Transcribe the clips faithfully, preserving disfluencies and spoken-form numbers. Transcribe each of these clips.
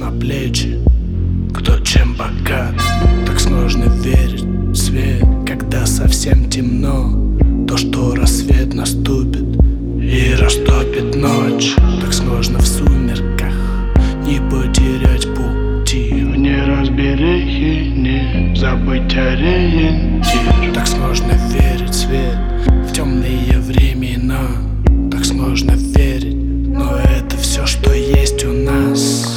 на плечи, кто чем богат. Так сложно верить в свет, когда совсем темно. То, что рассвет наступит и растопит ночь. Так сложно в сумерках не потерять пути, в неразберихе не забыть ориентир. Так сложно верить в свет в темные времена. Так сложно верить, но это все, что есть у нас.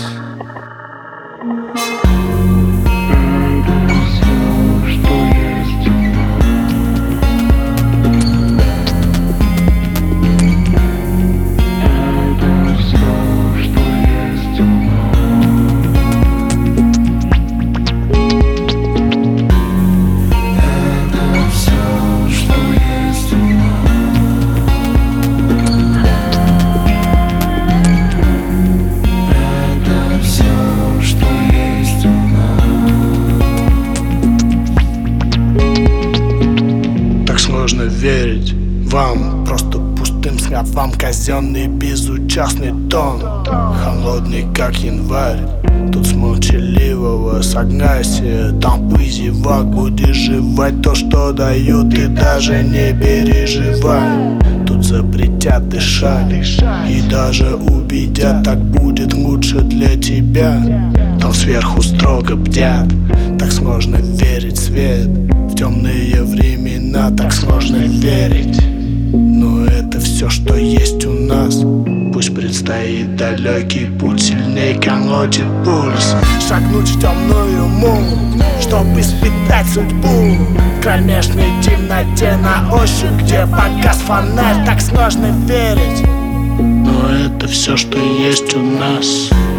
Сложно верить вам, просто пустым словам. Казенный безучастный тон, холодный как январь. Тут с молчаливого согласия толпы зевак будешь жевать то, что дают, и даже не переживай. Тут запретят дышать и даже убедят, так будет лучше для тебя. Там сверху строго бдят. Так сложно верить в свет в темные времена. Так сложно верить, но это все, что есть у нас. Пусть предстоит далекий путь, сильней колотит пульс. Шагнуть в темную муть, чтобы испытать судьбу. В кромешной темноте на ощупь, где погас фонарь. Так сложно верить, но это все, что есть у нас.